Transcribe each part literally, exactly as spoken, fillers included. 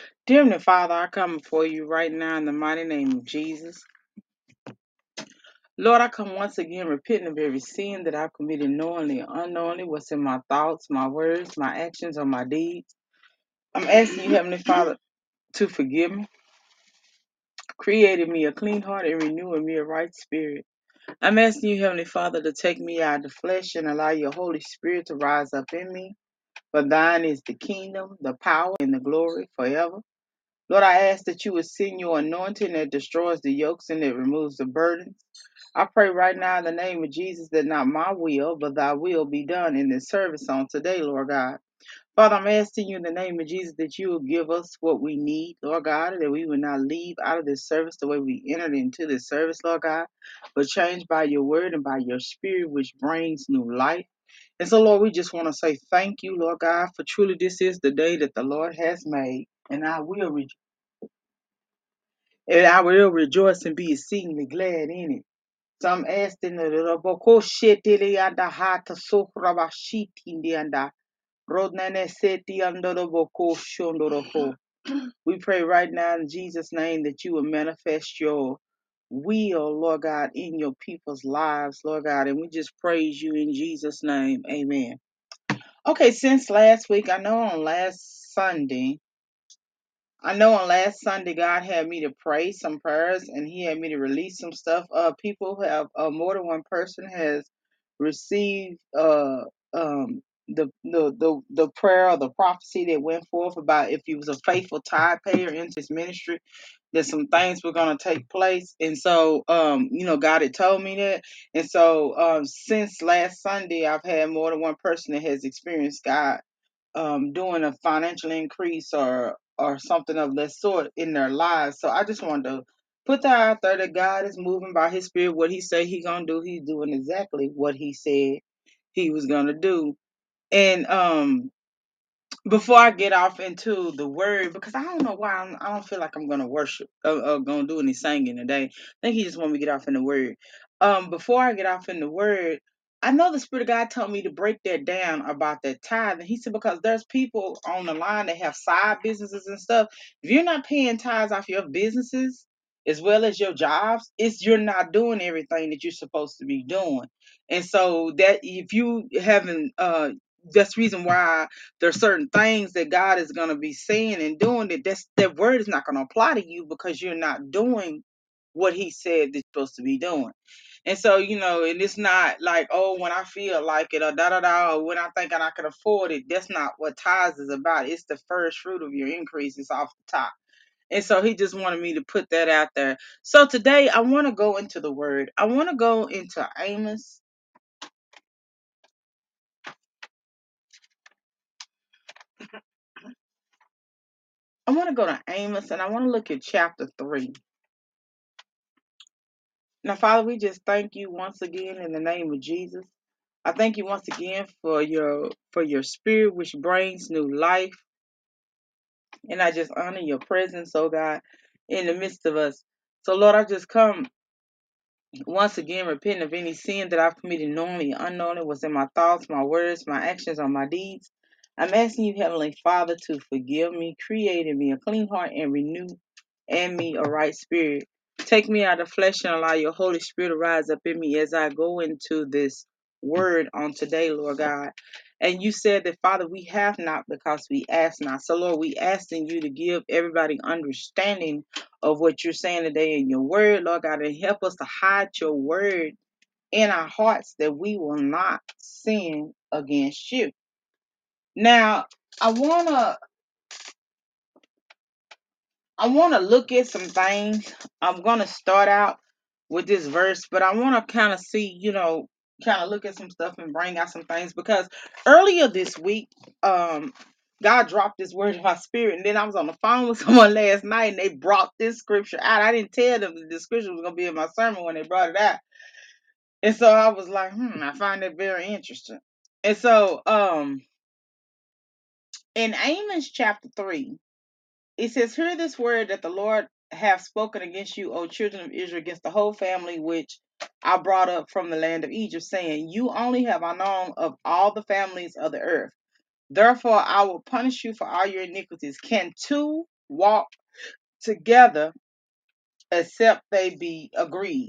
Dear Heavenly Father, I come before you right now in the mighty name of Jesus. Lord, I come once again repenting of every sin that I've committed knowingly or unknowingly, what's in my thoughts, my words, my actions, or my deeds. I'm asking you, Heavenly Father, to forgive me, creating me a clean heart and renewing me a right spirit. I'm asking you, Heavenly Father, to take me out of the flesh and allow your Holy Spirit to rise up in me. For thine is the kingdom, the power, and the glory forever. Lord, I ask that you would send your anointing that destroys the yokes and that removes the burdens. I pray right now in the name of Jesus that not my will, but thy will be done in this service on today, Lord God. Father, I'm asking you in the name of Jesus that you will give us what we need, Lord God, and that we will not leave out of this service the way we entered into this service, Lord God, but changed by your word and by your spirit, which brings new life. And so, Lord, we just want to say thank you, Lord God, for truly this is the day that the Lord has made, and I will rejoice. And I will rejoice and be exceedingly glad in it. So I'm asking the Boko Shetili and the Hata Sohrabashiti in the anda. Rodnane Seti under the Boko Shondoroko. We pray right now in Jesus' name that you will manifest your will, Lord God, in your people's lives, Lord God. And we just praise you in Jesus' name. Amen. Okay, since last week, I know on last Sunday, I know on last Sunday God had me to pray some prayers and He had me to release some stuff. Uh, people have uh, more than one person has received uh um the the the the prayer or the prophecy that went forth about if you was a faithful tithe payer into His ministry, that some things were gonna take place. And so um you know God had told me that. And so um since last Sunday I've had more than one person that has experienced God um, doing a financial increase or or something of that sort in their lives. So I just wanted to put that out there that God is moving by His Spirit. What He said He gonna do, He's doing exactly what He said He was gonna do. And um before I get off into the word, because I don't know why I'm, I don't feel like I'm gonna worship or, or gonna do any singing today. I think He just want me to get off in the word. Um, before I get off in the word, I know the Spirit of God told me to break that down about that tithe, and He said because there's people on the line that have side businesses and stuff. If you're not paying tithes off your businesses as well as your jobs, it's you're not doing everything that you're supposed to be doing. And so that if you haven't, uh, that's the reason why there's certain things that God is going to be saying and doing that that's, that word is not going to apply to you because you're not doing what He said that you're supposed to be doing. And so, you know, and it's not like, oh, when I feel like it or da da da, or when I think I can afford it. That's not what tithes is about. It's the first fruit of your increase. It's off the top. And so He just wanted me to put that out there. So today I want to go into the word. I want to go into Amos. I want to go to Amos and I want to look at chapter three. Now, Father, we just thank you once again in the name of Jesus. I thank you once again for your for your spirit which brings new life. And I just honor your presence, oh God, in the midst of us. So Lord, I just come once again repent of any sin that I've committed knowingly, unknowingly, was in my thoughts, my words, my actions, or my deeds. I'm asking you, Heavenly Father, to forgive me, create in me a clean heart and renew in me a right spirit. Take me out of flesh and allow your Holy Spirit to rise up in me as I go into this word on today, Lord God. And you said that, Father, we have not because we ask not. So, Lord, we asking you to give everybody understanding of what you're saying today in your word, Lord God, and help us to hide your word in our hearts that we will not sin against you. Now, I wanna I wanna look at some things. I'm gonna start out with this verse, but I wanna kind of see, you know, kind of look at some stuff and bring out some things because earlier this week, um, God dropped this word in my spirit, and then I was on the phone with someone last night, and they brought this scripture out. I didn't tell them that the scripture was gonna be in my sermon when they brought it out, and so I was like, hmm, I find it very interesting. And so, um, in Amos chapter three. It says, hear this word that the Lord hath spoken against you, O children of Israel, against the whole family which I brought up from the land of Egypt, saying, you only have I known of all the families of the earth. Therefore I will punish you for all your iniquities. Can two walk together except they be agreed.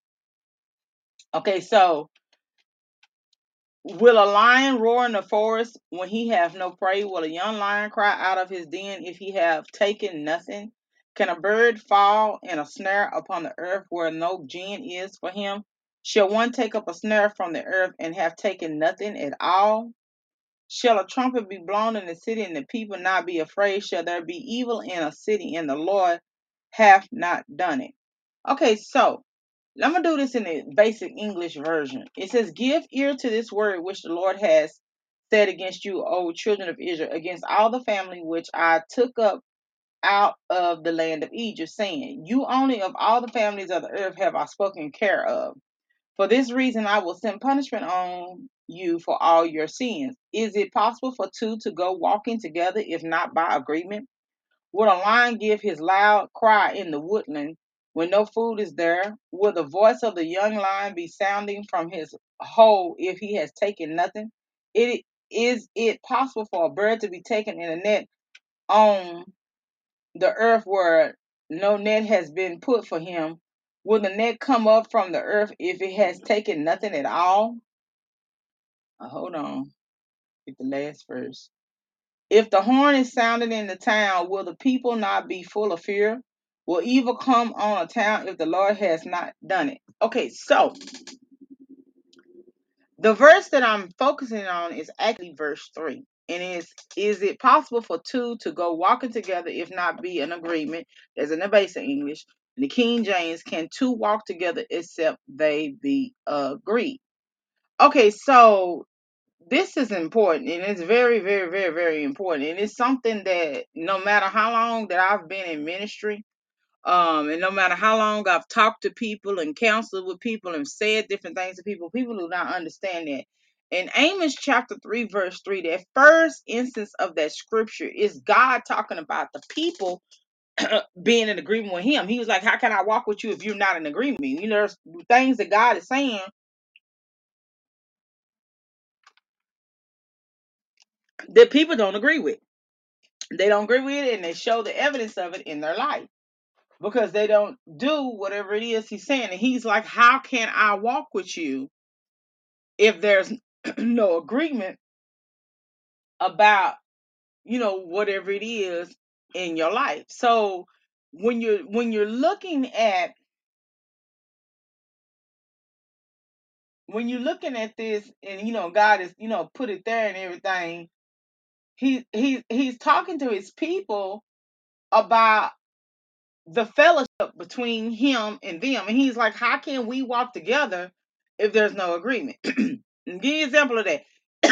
Okay, so will a lion roar in the forest when he have no prey? Will a young lion cry out of his den if he have taken nothing? Can a bird fall in a snare upon the earth where no gin is for him? Shall one take up a snare from the earth and have taken nothing at all? Shall a trumpet be blown in the city and the people not be afraid? Shall there be evil in a city and the Lord hath not done it? Okay, so I'm gonna do this in the basic English version. It says, "Give ear to this word which the Lord has said against you, O children of Israel, against all the family which I took up out of the land of Egypt, saying, You only of all the families of the earth have I spoken care of. For this reason I will send punishment on you for all your sins. Is it possible for two to go walking together if not by agreement? Would a lion give his loud cry in the woodland when no food is there? Will the voice of the young lion be sounding from his hole if he has taken nothing? It is it possible for a bird to be taken in a net on the earth where no net has been put for him? Will the net come up from the earth if it has taken nothing at all? Uh, hold on, get the last verse. If the horn is sounded in the town, will the people not be full of fear? Will evil come on a town if the Lord has not done it? Okay, so the verse that I'm focusing on is actually verse three. And it's, is it possible for two to go walking together if not be an agreement? There's in the basic English. In the King James, can two walk together except they be agreed? Okay, so this is important, and it's very, very, very, very important. And it's something that no matter how long that I've been in ministry, um, and no matter how long I've talked to people and counseled with people and said different things to people, people do not understand that. In Amos chapter three, verse three, that first instance of that scripture is God talking about the people being in agreement with him. He was like, how can I walk with you if you're not in agreement with me? You know, there's things that God is saying that people don't agree with. They don't agree with it, and they show the evidence of it in their life because they don't do whatever it is he's saying. And he's like, how can I walk with you if there's no agreement about, you know, whatever it is in your life? So when you're when you're looking at when you're looking at this, and you know, God is, you know, put it there and everything, he he he's talking to his people about the fellowship between him and them. And he's like, how can we walk together if there's no agreement? And give you an example of that.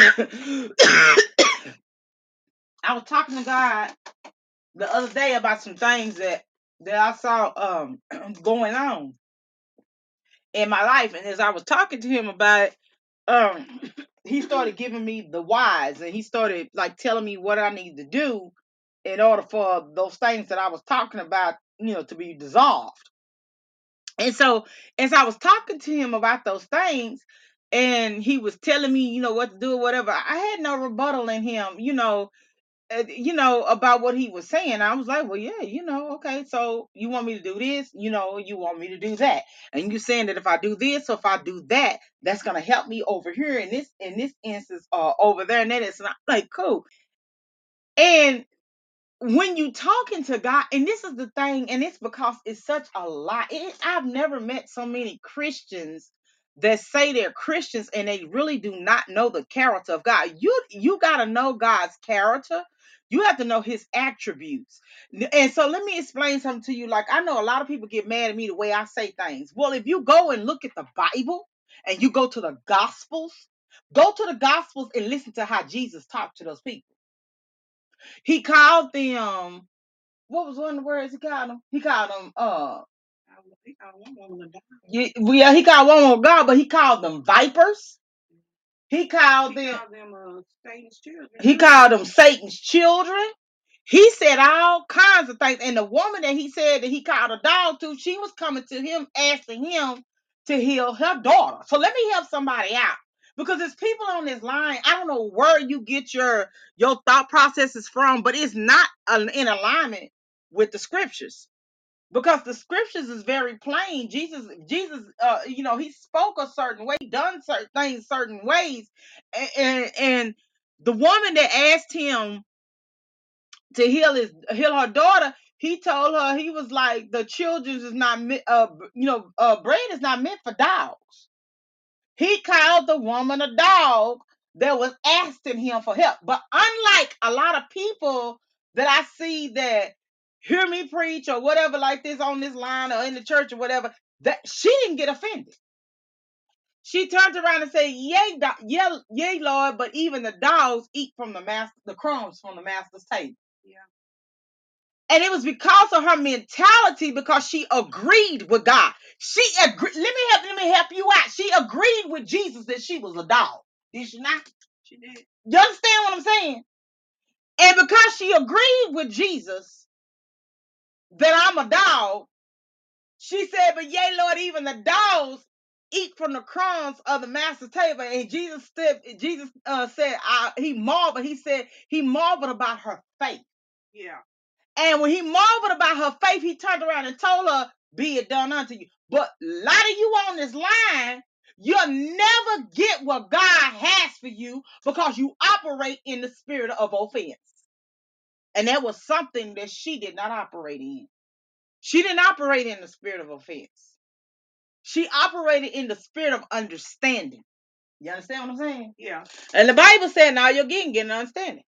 I was talking to God the other day about some things that that I saw um going on in my life. And as I was talking to him about it, um he started giving me the whys, and he started like telling me what I need to do in order for those things that I was talking about, you know, to be dissolved. And so, as I was talking to him about those things, and he was telling me, you know, what to do or whatever, I had no rebuttal in him, you know, uh, you know, about what he was saying. I was like, well, yeah, you know, okay, so you want me to do this, you know, you want me to do that, and you saying that if I do this or if I do that, that's gonna help me over here in this in this instance, or over there, and that is not like cool. And when you talking to God, and this is the thing, and it's because it's such a lot. It, I've never met so many Christians that say they're Christians and they really do not know the character of God. You you got to know God's character. You have to know his attributes. And so let me explain something to you. Like, I know a lot of people get mad at me the way I say things. Well, if you go and look at the Bible and you go to the Gospels, go to the Gospels and listen to how Jesus talked to those people. He called them, what was one of the words he called them? He called them, uh, he called one woman a dog. Yeah, well, yeah, he called one woman God, but he called them vipers. He called he them, called them uh, Satan's children. He called them Satan's children. He said all kinds of things. And the woman that he said that he called a dog to, she was coming to him, asking him to heal her daughter. So let me help somebody out. Because there's people on this line, I don't know where you get your your thought processes from, but it's not in alignment with the scriptures, because the scriptures is very plain. Jesus, Jesus, uh, you know, he spoke a certain way, done certain things certain ways, and and, and the woman that asked him to heal his heal her daughter, he told her, he was like, the children's is not meant, uh, you know, uh, bread is not meant for dogs. He called the woman a dog that was asking him for help. But unlike a lot of people that I see that hear me preach or whatever like this on this line or in the church or whatever, that she didn't get offended. She turned around and said, "Yay, do- yay, yay, Lord! But even the dogs eat from the master, the crumbs from the master's table." Yeah. And it was because of her mentality, because she agreed with God. She agreed. Let me help. Let me help you out. She agreed with Jesus that she was a dog. Did she not? She did. You understand what I'm saying? And because she agreed with Jesus that I'm a dog, she said, "But yea, Lord, even the dogs eat from the crumbs of the master's table." And Jesus said, Jesus uh, said, I, he marveled. He said he marveled about her faith. Yeah. And when he marveled about her faith, he turned around and told her, "Be it done unto you." But a lot of you on this line, you'll never get what God has for you because you operate in the spirit of offense. And that was something that she did not operate in. She didn't operate in the spirit of offense. She operated in the spirit of understanding. You understand what I'm saying? Yeah. And the Bible said, now you're getting, getting understanding.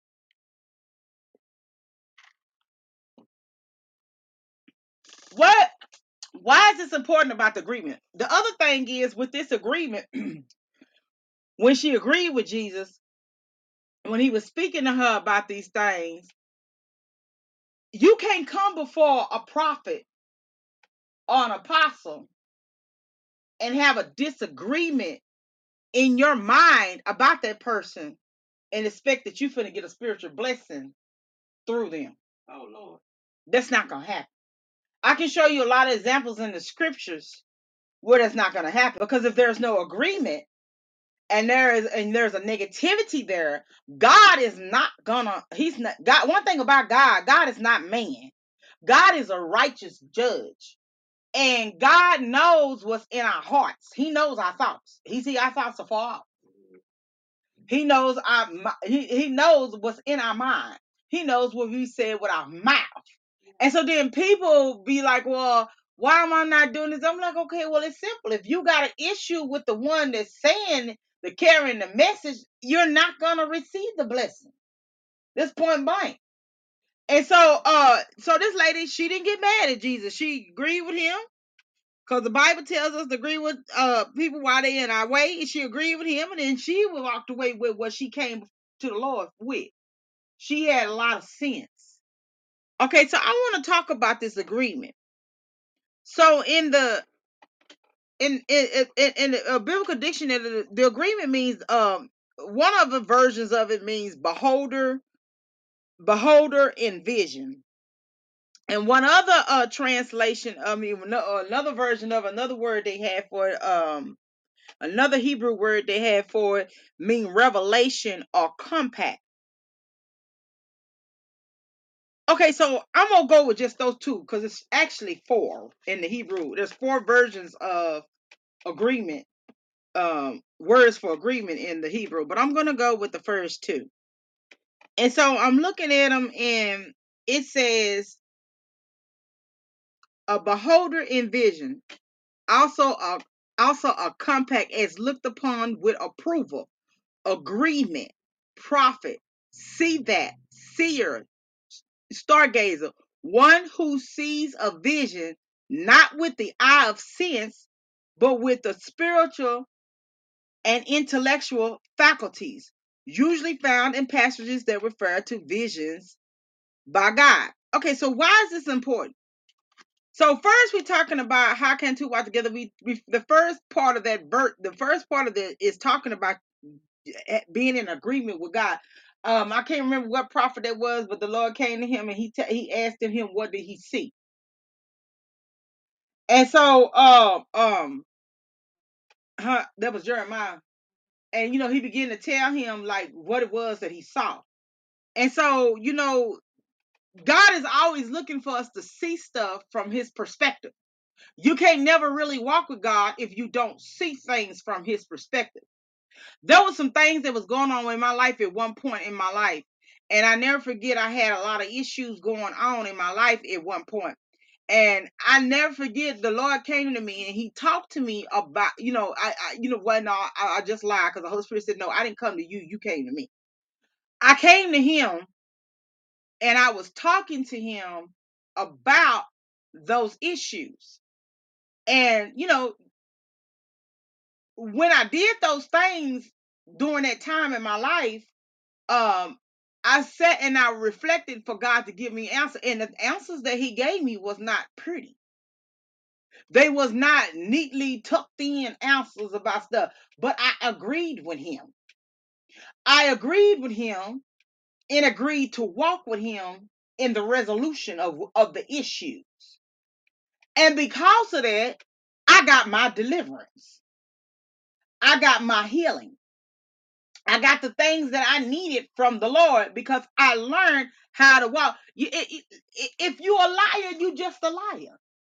What? Why is this important about the agreement? The other thing is, with this agreement, when she agreed with Jesus, when he was speaking to her about these things, you can't come before a prophet or an apostle and have a disagreement in your mind about that person and expect that you're finna get a spiritual blessing through them. Oh, Lord. That's not going to happen. I can show you a lot of examples in the scriptures where that's not going to happen, because if there's no agreement, and there is and there's a negativity there, God is not gonna, he's not God. One thing about God, God is not man. God is a righteous judge. And God knows what's in our hearts. He knows our thoughts. He see our thoughts are far off. He knows our he, he knows what's in our mind. He knows what we said with our mouth. And so then people be like, "Well, why am I not doing this?" I'm like, okay, well, it's simple. If you got an issue with the one that's saying, the carrying the message, you're not gonna receive the blessing. This point blank. And so uh so this lady, she didn't get mad at Jesus. She agreed with him. Because the Bible tells us to agree with uh people while they're in our way. And she agreed with him, and then she walked away with what she came to the Lord with. She had a lot of sense. Okay, so I want to talk about this agreement. So in the in in in, in a biblical dictionary, the, the agreement means, um one of the versions of it means beholder, beholder in vision. And one other uh translation, I mean another version of another word they had for it, um another Hebrew word they had for it, mean revelation or compact. Okay, so I'm gonna go with just those two because it's actually four in the Hebrew. There's four versions of agreement, um, words for agreement in the Hebrew, but I'm gonna go with the first two. And so I'm looking at them, and it says a beholder in vision, also a also a compact as looked upon with approval, agreement, prophet, see that, seer, stargazer, one who sees a vision not with the eye of sense, but with the spiritual and intellectual faculties, usually found in passages that refer to visions by God. Okay, so why is this important? So first, we're talking about how can two walk together. We, we the first part of that verse, the first part of it is talking about being in agreement with God. Um, I can't remember what prophet that was, but the Lord came to him and he t- he asked him, what did he see? And so, um, um, huh, that was Jeremiah, and you know he began to tell him like what it was that he saw. And so, you know, God is always looking for us to see stuff from his perspective. You can't never really walk with God if you don't see things from his perspective. There was some things that was going on in my life at one point in my life. And I never forget I had a lot of issues going on in my life at one point. And I never forget the Lord came to me and he talked to me about, you know, I, I you know what, no, I, I just lied because the Holy Spirit said, no, I didn't come to you, you came to me. I came to him and I was talking to him about those issues. And, you know, when I did those things during that time in my life, um, I sat and I reflected for God to give me answers. And the answers that he gave me was not pretty. They was not neatly tucked in answers about stuff, but I agreed with him. I agreed with him and agreed to walk with him in the resolution of, of the issues. And because of that, I got my deliverance. I got my healing. I got the things that I needed from the Lord because I learned how to walk. If you're a liar, you just a liar.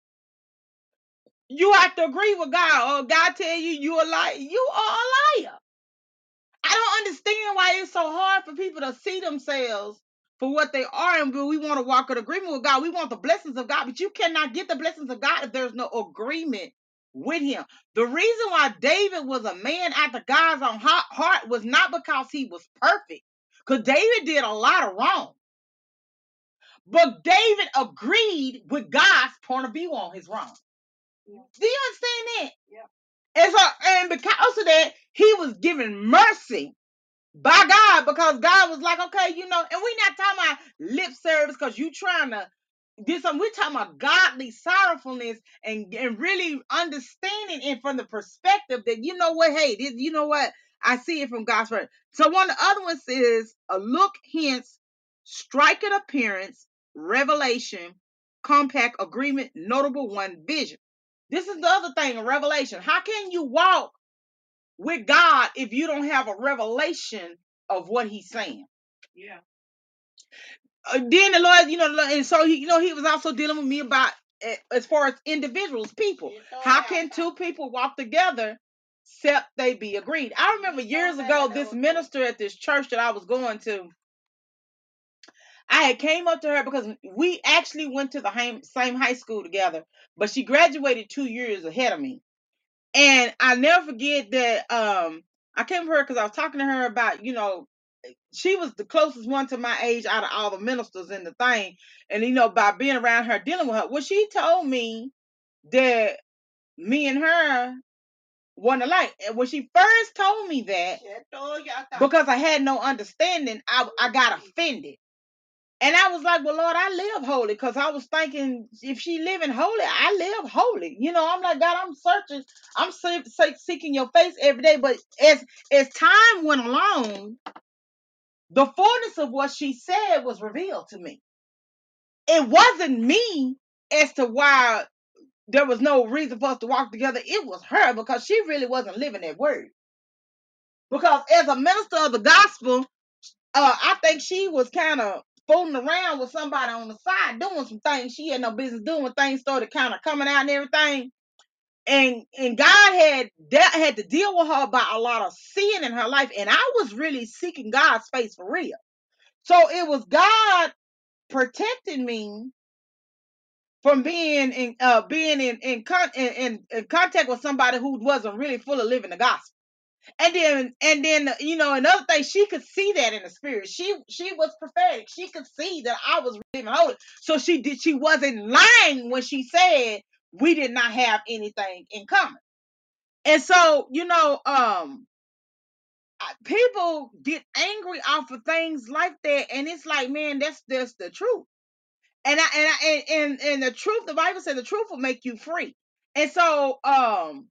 You have to agree with God. Oh, God tell you you a liar. You are a liar. I don't understand why it's so hard for people to see themselves for what they are, and we want to walk in agreement with God. We want the blessings of God, but you cannot get the blessings of God if there's no agreement with him. The reason why David was a man after God's own heart was not because he was perfect, because David did a lot of wrong. But David agreed with God's point of view on his wrong. Yeah. Do you understand that? Yeah. And so, and because of that, he was given mercy by God, because God was like, okay, you know, and we're not talking about lip service because you trying to do something. We're talking about godly sorrowfulness and, and really understanding it from the perspective that, you know what, hey, this, you know what, I see it from God's word. So one of the other ones is a look, hints, striking appearance, revelation, compact, agreement, notable one, vision. This is the other thing, a revelation. How can you walk with God if you don't have a revelation of what he's saying? Yeah. Uh, then the Lord, you know, and so he, you know, he was also dealing with me about uh, as far as individuals, people. How can two people walk together except they be agreed? I remember years ago, this minister at this church that I was going to, I had came up to her because we actually went to the same high school together, but she graduated two years ahead of me. And I never forget that um I came to her because I was talking to her about, you know, she was the closest one to my age out of all the ministers in the thing. And, you know, by being around her, dealing with her, well, she told me that me and her wasn't alike. And when she first told me that, because I had no understanding, I, I got offended. And I was like, well, Lord, I live holy, because I was thinking if she living holy, I live holy. You know, I'm like, God, I'm searching, I'm seeking your face every day. But as as time went along, the fullness of what she said was revealed to me. It wasn't me as to why there was no reason for us to walk together. It was her, because she really wasn't living that word. Because as a minister of the gospel, uh, I think she was kind of fooling around with somebody on the side doing some things she had no business doing when things started kind of coming out and everything. And and God had that had to deal with her about a lot of sin in her life. And I was really seeking God's face for real. So it was God protecting me from being in uh being in in, con- in in contact with somebody who wasn't really full of living the gospel. And then, and then, you know, another thing, she could see that in the spirit. She she was prophetic. She could see that I was living holy. So she did. She wasn't lying when she said we did not have anything in common. And so, you know, um, people get angry off of things like that, and it's like, man, that's that's the truth. And I and I and and, and the truth, the Bible said, the truth will make you free. And so, um.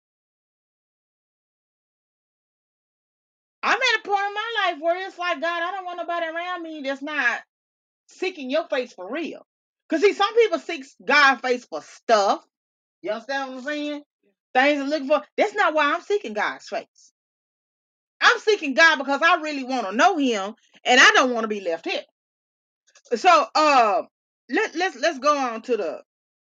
I'm at a point in my life where it's like, God, I don't want nobody around me that's not seeking your face for real. Because, see, some people seek God's face for stuff. You understand what I'm saying? Things I'm looking for. That's not why I'm seeking God's face. I'm seeking God because I really want to know him, and I don't want to be left here. So uh let let's let's go on to the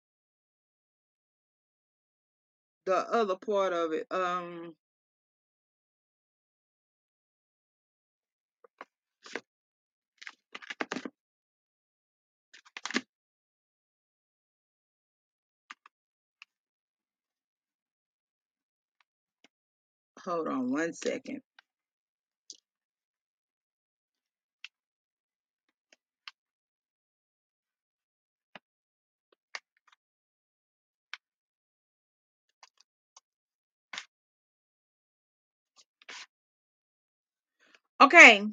the other part of it. Um hold on one second. Okay.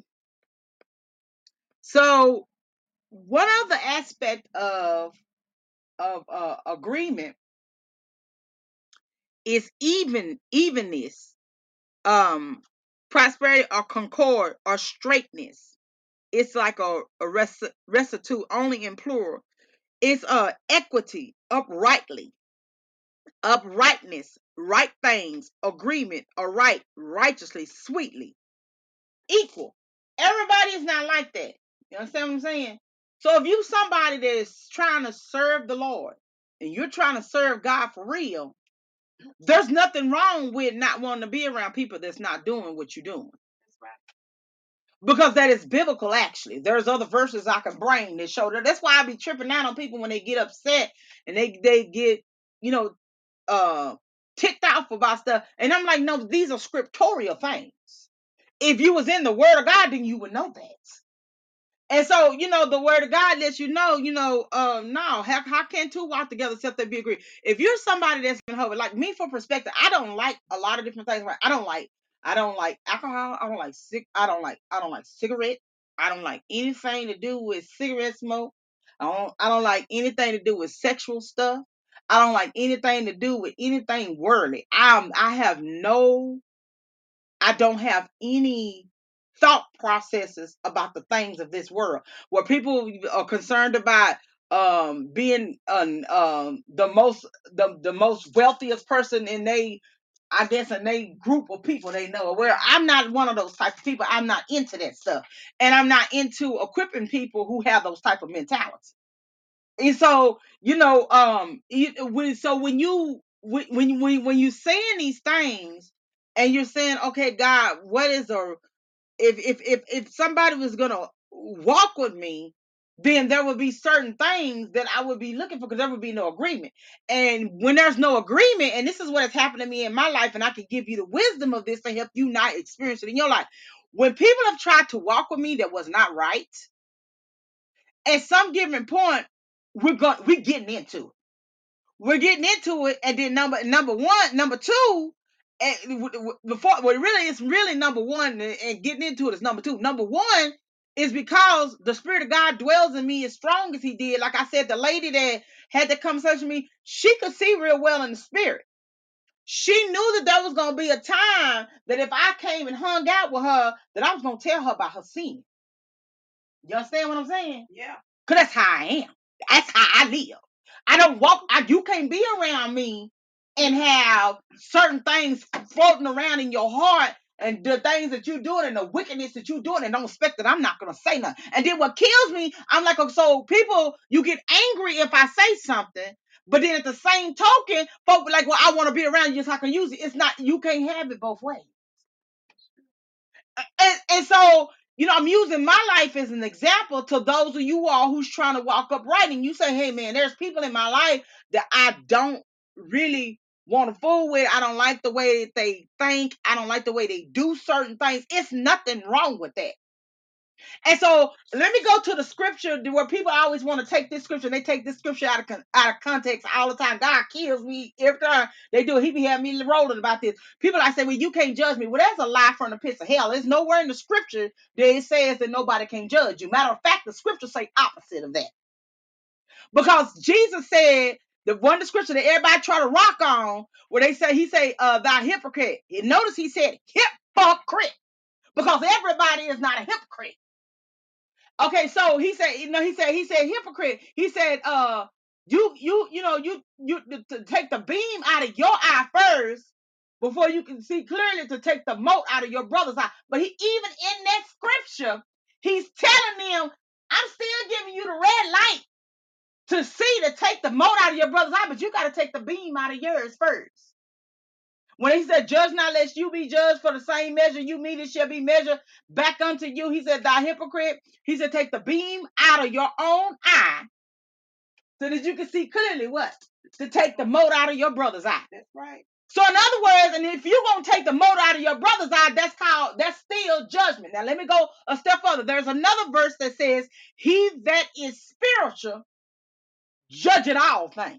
So one other aspect of of uh, agreement is even evenness, um, prosperity or concord or straightness. It's like a, a res- residue only in plural. It's uh equity, uprightly, uprightness, right things, agreement, or right, righteously, sweetly, equal. Everybody is not like that. You understand what I'm saying? So if you somebody that's trying to serve the Lord and you're trying to serve God for real, there's nothing wrong with not wanting to be around people that's not doing what you're doing. That's right. Because that is biblical, actually. There's other verses I can bring that show that. That's why I be tripping out on people when they get upset and they they get, you know, uh ticked off about stuff. And I'm like, no, these are scriptorial things. If you was in the word of God, then you would know that. And so, you know, the word of God lets you know, you know, um, no, how, how can two walk together except they be agreed? If you're somebody that's been holding, like me for perspective, I don't like a lot of different things. Right? I don't like, I don't like alcohol. I don't like cig. I don't like, I don't like cigarette. I don't like anything to do with cigarette smoke. I don't, I don't like anything to do with sexual stuff. I don't like anything to do with anything worldly. I'm, I have no I don't have any thought processes about the things of this world. Where people are concerned about um being um, um the most the, the most wealthiest person in they I guess in they group of people they know. Where I'm not one of those type of people. I'm not into that stuff. And I'm not into equipping people who have those type of mentalities. And so, you know, um, you, when so when you when when when when you saying these things and you're saying, okay, God, what is a if if if if somebody was gonna walk with me, then there would be certain things that I would be looking for because there would be no agreement. And when there's no agreement, and this is what has happened to me in my life, and I can give you the wisdom of this to help you not experience it in your life. When people have tried to walk with me that was not right, at some given point, we're going we're getting into it. We're getting into it, and then number number one, number two, and before well, really, it's really number one, and getting into it is number two. Number one is because the Spirit of God dwells in me as strong as He did. Like I said, the lady that had that conversation with me, she could see real well in the spirit. She knew that there was going to be a time that if I came and hung out with her, that I was going to tell her about her sin. You understand what I'm saying? Yeah. Because that's how I am. That's how I live. I don't walk, I, you can't be around me and have certain things floating around in your heart and the things that you're doing and the wickedness that you're doing and don't expect that I'm not going to say nothing. And then what kills me, I'm like, oh, so people, you get angry if I say something, but then at the same token, folks be like, well, I want to be around you so I can use it. It's not, you can't have it both ways. And, and so, you know, I'm using my life as an example to those of you all who's trying to walk upright. And you say, hey, man, there's people in my life that I don't really want to fool with. I don't like the way that they think. I don't like the way they do certain things. It's nothing wrong with that. And so let me go to the scripture where people always want to take this scripture. They take this scripture out of out of context all the time. God kills me every time they do it. He be having me rolling about this. People I say, well, you can't judge me. Well, that's a lie from the pits of hell. There's nowhere in the scripture that it says that nobody can judge you. Matter of fact, the scriptures say opposite of that. Because Jesus said the one the scripture that everybody try to rock on, where they say he say, uh, thou hypocrite. And notice he said hypocrite. Because everybody is not a hypocrite. Okay, so he said, you know, he said, he said, hypocrite. He said, uh, you, you, you know, you, you to, to take the beam out of your eye first before you can see clearly to take the mote out of your brother's eye. But he, even in that scripture, he's telling them, I'm still giving you to see to take the mote out of your brother's eye, but you got to take the beam out of yours first. When he said, judge not lest you be judged, for the same measure you meet it shall be measured back unto you. He said, thou hypocrite. He said, take the beam out of your own eye so that you can see clearly what? To take the mote out of your brother's eye. That's right. So in other words, and if you're going to take the mote out of your brother's eye, that's called, that's still judgment. Now let me go a step further. There's another verse that says, he that is spiritual, judge it all things.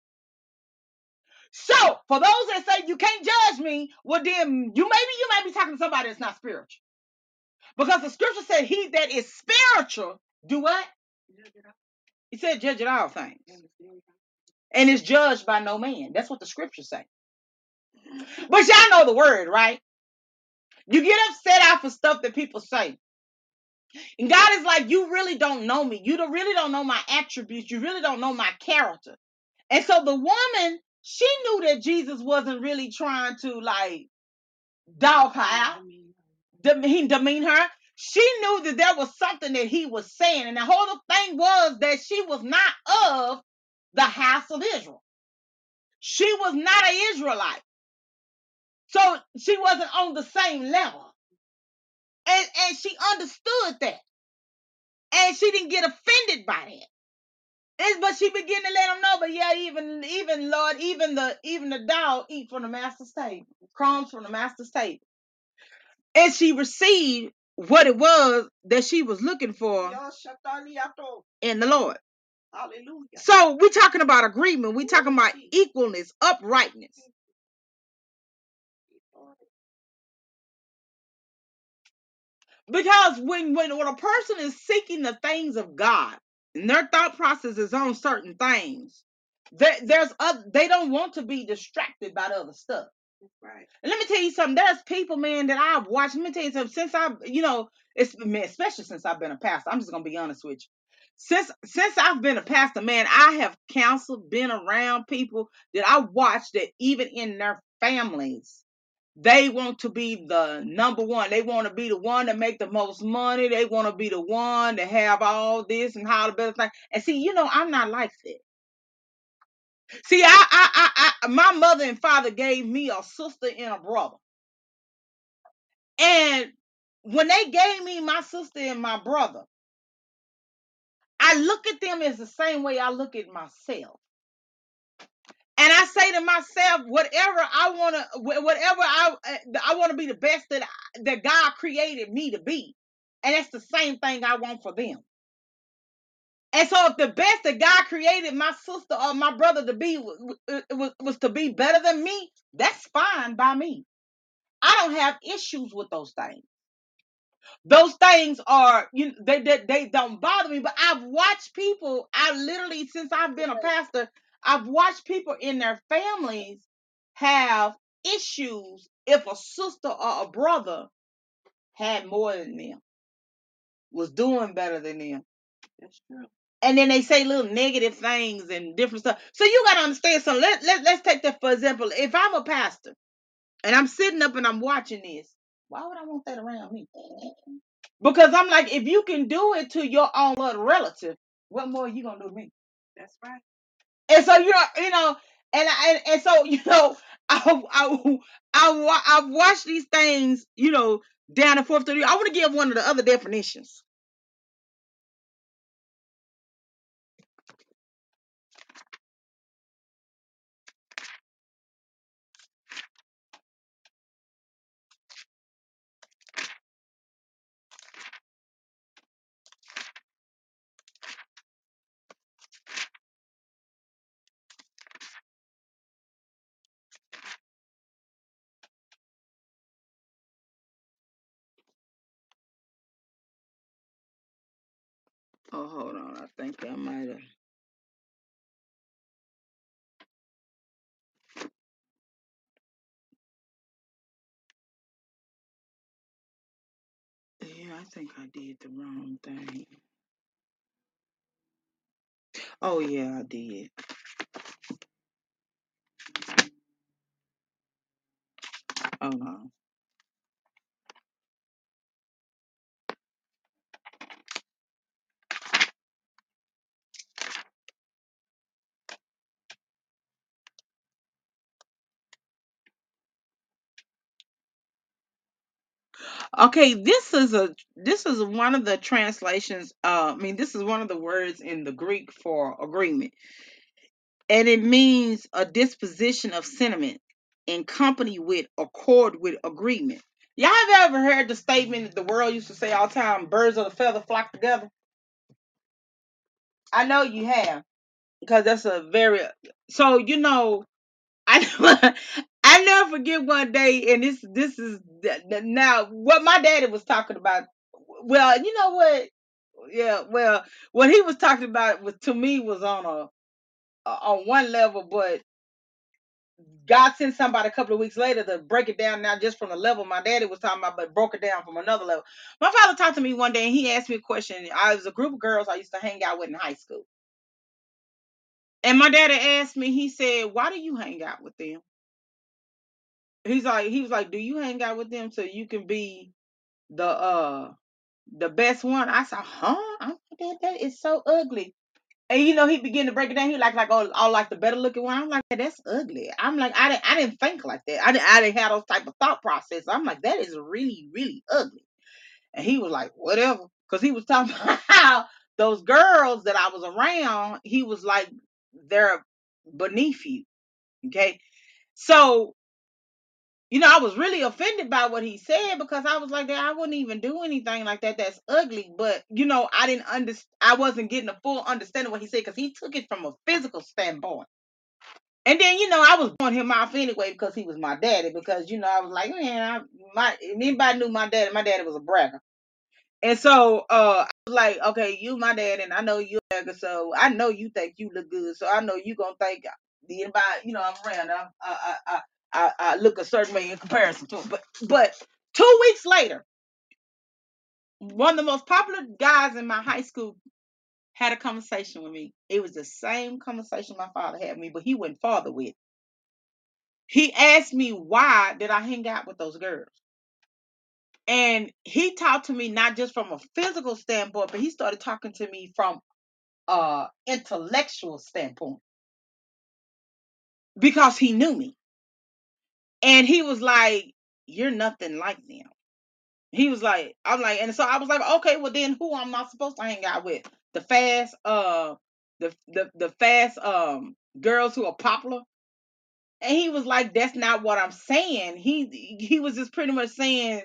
So for those that say you can't judge me, well then you maybe you may be talking to somebody that's not spiritual. Because the scripture said he that is spiritual, do what? He said judge it all things. And is judged by no man. That's what the scriptures say. But y'all know the word, right? You get upset out for stuff that people say. And God is like, you really don't know me. You don't really don't know my attributes. You really don't know my character. And so the woman, she knew that Jesus wasn't really trying to like dog her out, he demean her. She knew that there was something that he was saying. And the whole thing was that she was not of the house of Israel. She was not an Israelite. So she wasn't on the same level. And, and she understood that. And she didn't get offended by that. It's, but she began to let him know, but yeah, even even Lord, even the even the dog eat from the master's table, crumbs from the master's table. And she received what it was that she was looking for in the Lord. Hallelujah. So we're talking about agreement. We're talking about equalness, uprightness. Because when, when, when a person is seeking the things of God and their thought process is on certain things, there, there's other, they don't want to be distracted by the other stuff. Right. And let me tell you something. There's people, man, that I've watched. Let me tell you something. Since I've, you know, it's especially since I've been a pastor. I'm just gonna be honest with you. Since since I've been a pastor, man, I have counseled, been around people that I watched that even in their families, they want to be the number one. They want to be the one to make the most money. They want to be the one to have all this and all the better things. And see, you know, I'm not like that. See, I, I, I, I, my mother and father gave me a sister and a brother. And when they gave me my sister and my brother, I look at them as the same way I look at myself. And I say to myself, whatever I want to, whatever I, I want to be the best that, that God created me to be. And that's the same thing I want for them. And so if the best that God created my sister or my brother to be was, was, was to be better than me, that's fine by me. I don't have issues with those things. Those things are, you they, they they don't bother me. But I've watched people, I literally, since I've been a pastor, I've watched people in their families have issues if a sister or a brother had more than them, was doing better than them. That's true. And then they say little negative things and different stuff. So you got to understand something. Let, let, let's take that for example. If I'm a pastor and I'm sitting up and I'm watching this, why would I want that around me? Because I'm like, if you can do it to your own blood relative, what more are you going to do to me? That's right. And so, you're, you know, and, and, and so, you know, I, I, I, I've watched these things, you know, down in fourth thirty. I want to give one of the other definitions. Oh, hold on. I think I might have. Yeah, I think I did the wrong thing. Oh, yeah, I did. Oh, no. Okay, this is a this is one of the translations. Uh, I mean, this is one of the words in the Greek for agreement, and it means a disposition of sentiment in company with, accord with, agreement. Y'all have ever heard the statement that the world used to say all the time, birds of a feather flock together? I know you have, because that's a very, so you know, I I never forget one day, and this this is now what my daddy was talking about. Well, you know what? Yeah, well, what he was talking about was, to me, was on a on one level, but God sent somebody a couple of weeks later to break it down, now just from the level my daddy was talking about, but broke it down from another level. My father talked to me one day and he asked me a question. I was a group of girls I used to hang out with in high school. And my daddy asked me, he said, "Why do you hang out with them?" He's like, he was like, "Do you hang out with them so you can be the uh the best one?" I said, "Huh?" I'm like, that, that is so ugly. And you know, he began to break it down. He like, like, oh, I like the better looking one. I'm like, that's ugly. I'm like, I didn't, I didn't think like that. I didn't, I didn't have those type of thought process. I'm like, that is really, really ugly. And he was like, whatever, because he was talking about how those girls that I was around, he was like, they're beneath you. Okay, so you know, I was really offended by what he said, because I was like, that I wouldn't even do anything like that. That's ugly. But you know, I didn't understand. I wasn't getting a full understanding of what he said, because he took it from a physical standpoint. And then you know, I was blowing him off anyway because he was my daddy. Because you know, I was like, man, I, my if anybody knew my daddy, my daddy was a bragger. And so uh, I was like, okay, you my dad, and I know you a bragger, so I know you think you look good, so I know you gonna think anybody, you know, I'm around. I, I, I, I, I look a certain way in comparison to him. But but two weeks later, one of the most popular guys in my high school had a conversation with me. It was the same conversation my father had with me, but he went farther with. He asked me, why did I hang out with those girls? And he talked to me not just from a physical standpoint, but he started talking to me from a intellectual standpoint, because he knew me. And he was like, you're nothing like them. He was like, I'm like, and so I was like, okay, well then who am I supposed to hang out with? The fast, uh, the the the fast um girls who are popular. And he was like, that's not what I'm saying. He he was just pretty much saying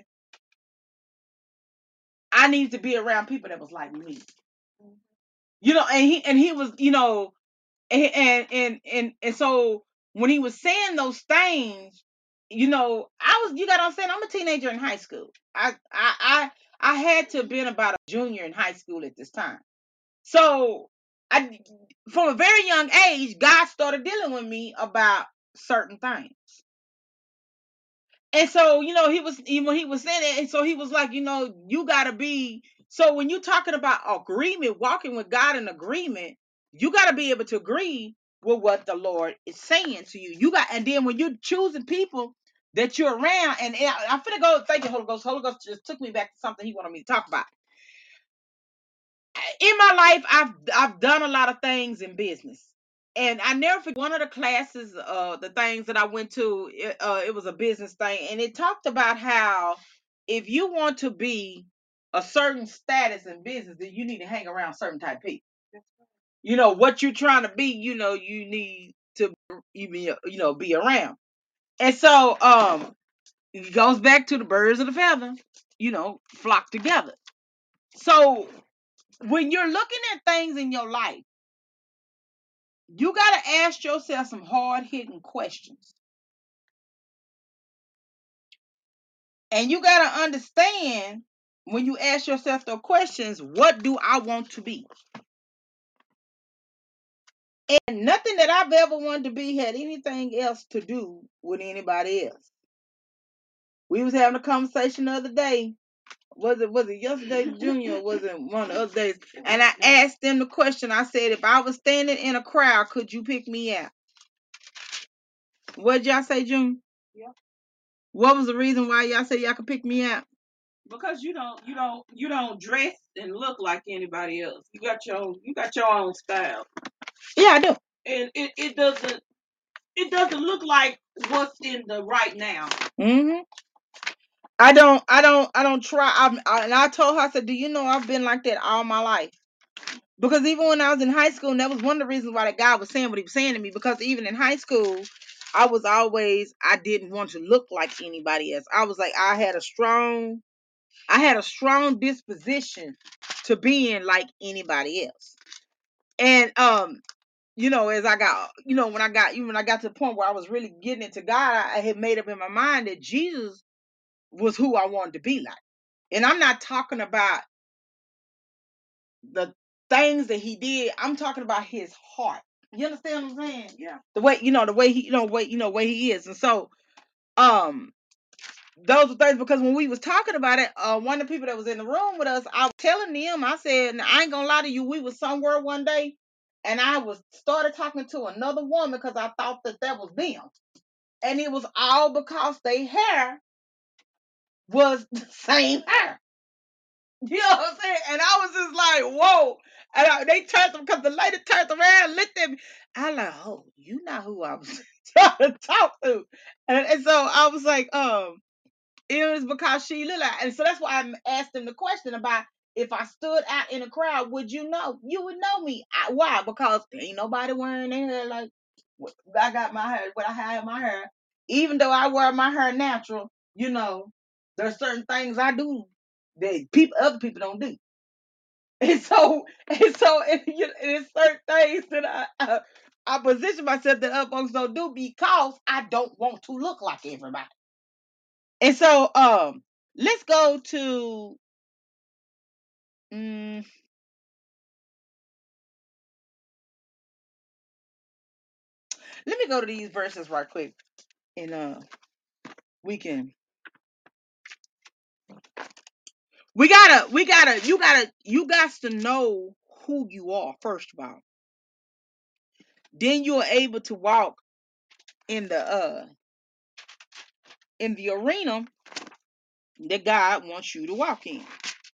I need to be around people that was like me. You know, and he and he was, you know, and and and and, and so when he was saying those things, you know, I was, you got what I'm saying, I'm a teenager in high school. I I I I had to have been about a junior in high school at this time. So I, from a very young age, God started dealing with me about certain things. And so, you know, he was he, when he was saying it, and so he was like, you know, you gotta be, so when you're talking about agreement, walking with God in agreement, you gotta be able to agree with what the Lord is saying to you. You got, and then when you're choosing people that you're around, and, and I, I'm finna go, thank you, Holy Ghost. Holy Ghost just took me back to something he wanted me to talk about. In my life, I've I've done a lot of things in business. And I never forget one of the classes, uh, the things that I went to, it, uh, it was a business thing, and it talked about how if you want to be a certain status in business, then you need to hang around certain type of people. You know what you're trying to be. You know you need to even, you know, be around. And so um, it goes back to the birds of the feather. You know, flock together. So when you're looking at things in your life, you got to ask yourself some hard hitting questions. And you got to understand, when you ask yourself those questions, what do I want to be? And nothing that I've ever wanted to be had anything else to do with anybody else. We was having a conversation the other day. Was it was it yesterday, Junior, or was it one of the other days? And I asked them the question. I said, if I was standing in a crowd, could you pick me out? What did y'all say, Junior? Yeah. What was the reason why y'all said y'all could pick me out? Because you don't you don't you don't dress and look like anybody else. You got your own you got your own style. Yeah, I do. And it, it doesn't it doesn't look like what's in the right now. Mm-hmm. I don't, I don't, I don't try. I'm, I, and I told her, I said, "Do you know I've been like that all my life?" Because even when I was in high school, and that was one of the reasons why that guy was saying what he was saying to me. Because even in high school, I was always, I didn't want to look like anybody else. I was like, I had a strong, I had a strong disposition to being like anybody else. And um, you know, as I got, you know, when I got, even when I got to the point where I was really getting into God, I, I had made up in my mind that Jesus was who I wanted to be like. And I'm not talking about the things that he did. I'm talking about his heart. You understand what I'm saying? Yeah. The way, you know, the way he, you know, way, you know, way he is. And so, um, those were things, because when we was talking about it, uh, one of the people that was in the room with us, I was telling them, I said, "Now, I ain't gonna lie to you, we was somewhere one day, and I was started talking to another woman because I thought that that was them, and it was all because their hair was the same hair." You know what I'm saying? And I was just like, whoa. And I, they turned them, because the lady turned around and looked at me. I like, oh, you not who I was trying to talk to. And, and so I was like, um, it was because she looked like, and so that's why I asked him the question about, if I stood out in a crowd, would you know? You would know me. I, why? Because ain't nobody wearing their hair like I got my hair, what I have in my hair. Even though I wear my hair natural, you know, there's certain things I do that people, other people don't do. And so, and so, and, you know, and it's certain things that I, I, I position myself that other folks don't do because I don't want to look like everybody. And so, um, let's go to, mm, let me go to these verses right quick, and uh, we can, we gotta, we gotta, you gotta, you got to know who you are first of all. Then you are able to walk in the uh in the arena that God wants you to walk in.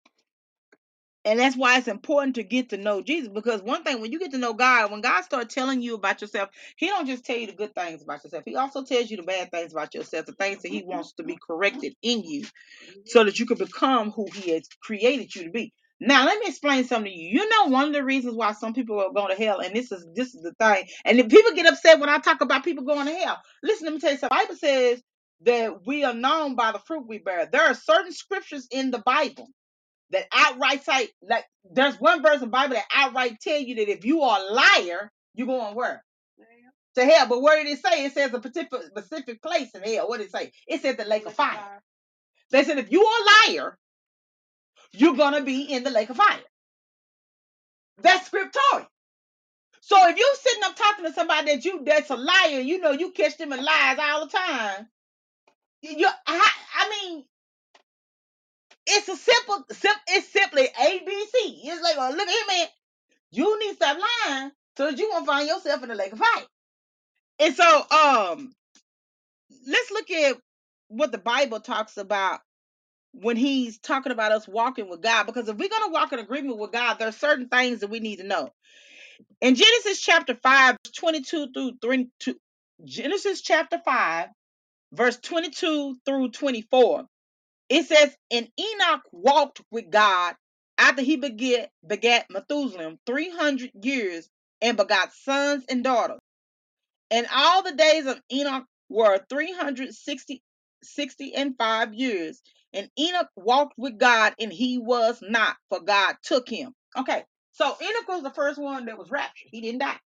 And that's why it's important to get to know Jesus. Because one thing, when you get to know God, when God starts telling you about yourself, he don't just tell you the good things about yourself. He also tells you the bad things about yourself, the things that he wants to be corrected in you, so that you can become who he has created you to be. Now, let me explain something to you. You know, one of the reasons why some people are going to hell, and this is this is the thing, and if people get upset when I talk about people going to hell, listen, let me tell you something. The Bible says that we are known by the fruit we bear. There are certain scriptures in the Bible that outright say, like, there's one verse in the Bible that outright tell you that if you are a liar, you're going where? To hell. But where did it say? It says a particular specific place in hell. What did it say? It said the lake of fire. They said if you are a liar, you're gonna be in the lake of fire. That's scriptorial. So if you're sitting up talking to somebody that you that's a liar, you know you catch them in lies all the time. You, I, I mean, it's a simple, simple. It's simply A B C. It's like, oh, look at him, man. You need to stop lying so that you won't find yourself in the lake of fire. And so, um, let's look at what the Bible talks about when he's talking about us walking with God. Because if we're going to walk in agreement with God, there are certain things that we need to know. In Genesis chapter five, twenty-two through three, Genesis chapter five, verse twenty-two through twenty-four, it says, and Enoch walked with God after he beget, begat Methuselah three hundred years and begot sons and daughters. And all the days of Enoch were three hundred sixty, sixty and five years. And Enoch walked with God, and he was not, for God took him. Okay, so Enoch was the first one that was raptured. He didn't die.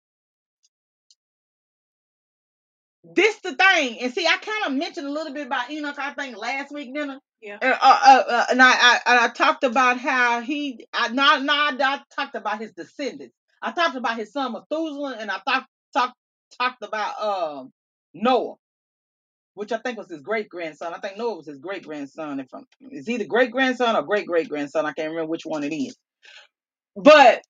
This the thing, and see, I kind of mentioned a little bit about Enoch, I think, last week, didn't I? Yeah. Uh, uh, uh, and I, I, I talked about how he, I not, not, I talked about his descendants. I talked about his son Methuselah, and I talked, talked, talked about um Noah, which I think was his great grandson. I think Noah was his great grandson. If I'm, it's either great grandson or great great grandson. I can't remember which one it is. But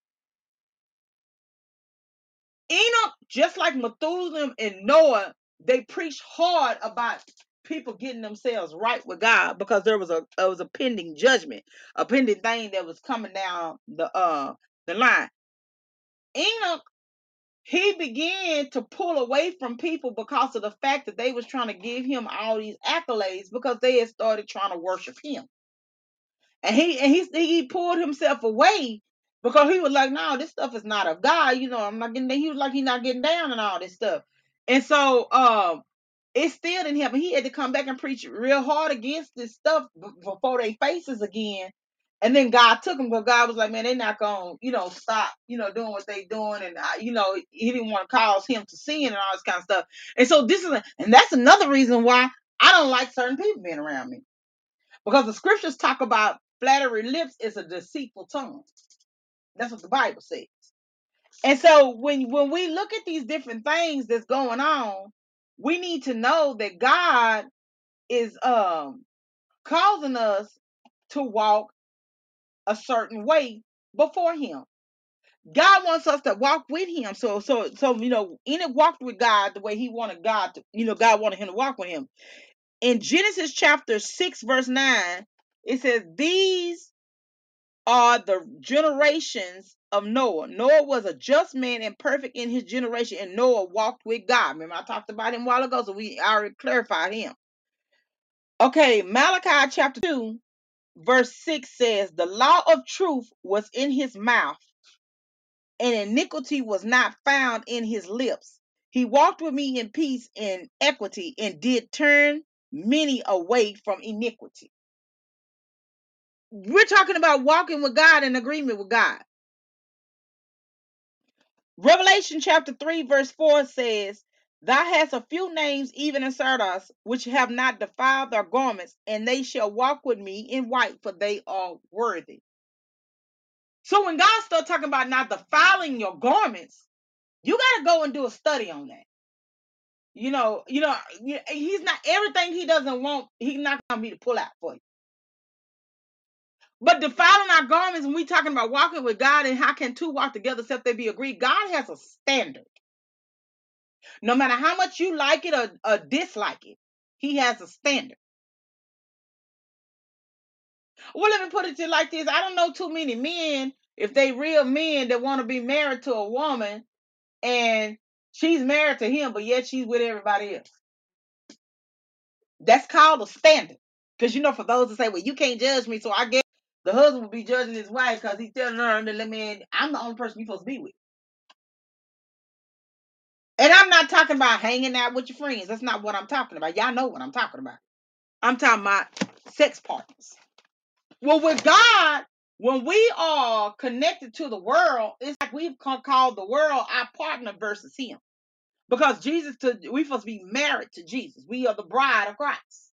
Enoch, just like Methuselah and Noah, they preached hard about people getting themselves right with God, because there was a there was a pending judgment, a pending thing that was coming down the uh the line. Enoch, he began to pull away from people because of the fact that they was trying to give him all these accolades because they had started trying to worship him. And he and he he pulled himself away because he was like, no, this stuff is not of God. You know, I'm not getting. He was like, he's not getting down and all this stuff. And so, um, it still didn't happen. He had to come back and preach real hard against this stuff before they faces again. And then God took him because God was like, man, they're not gonna, you know, stop, you know, doing what they doing, and uh, you know, he didn't want to cause him to sin and all this kind of stuff. And so this is, a, and that's another reason why I don't like certain people being around me. Because the scriptures talk about flattery lips is a deceitful tongue. That's what the Bible says. And so when when we look at these different things that's going on, we need to know that God is um causing us to walk a certain way before him. God wants us to walk with him. So so so you know, Enoch walked with God the way he wanted God to, you know, God wanted him to walk with him. In Genesis chapter six, verse nine, it says, these are the generations of Noah. Noah was a just man and perfect in his generation, and Noah walked with God. Remember, I talked about him a while ago, so we already clarified him. Okay, Malachi chapter two, verse six says, the law of truth was in his mouth, and iniquity was not found in his lips. He walked with me in peace and equity, and did turn many away from iniquity. We're talking about walking with God in agreement with God. Revelation chapter three, verse four says, thou hast a few names, even in Sardis, which have not defiled their garments, and they shall walk with me in white, for they are worthy. So when God starts talking about not defiling your garments, you got to go and do a study on that. You know, you know, he's not, everything he doesn't want, he's not going to be to pull out for you. But defiling our garments, when we talking about walking with God, and how can two walk together except they be agreed, God has a standard. No matter how much you like it or, or dislike it, he has a standard. Well, let me put it to you like this. I don't know too many men, if they real men, that want to be married to a woman and she's married to him, but yet she's with everybody else. That's called a standard. Because, you know, for those that say, well, you can't judge me, so I guess the husband will be judging his wife because he's telling her that, let me, I'm the only person you're supposed to be with. And I'm not talking about hanging out with your friends. That's not what I'm talking about. Y'all know what I'm talking about. I'm talking about sex partners. Well, with God, when we are connected to the world, it's like we've called the world our partner versus him. Because Jesus, to, we're supposed to be married to Jesus. We are the bride of Christ.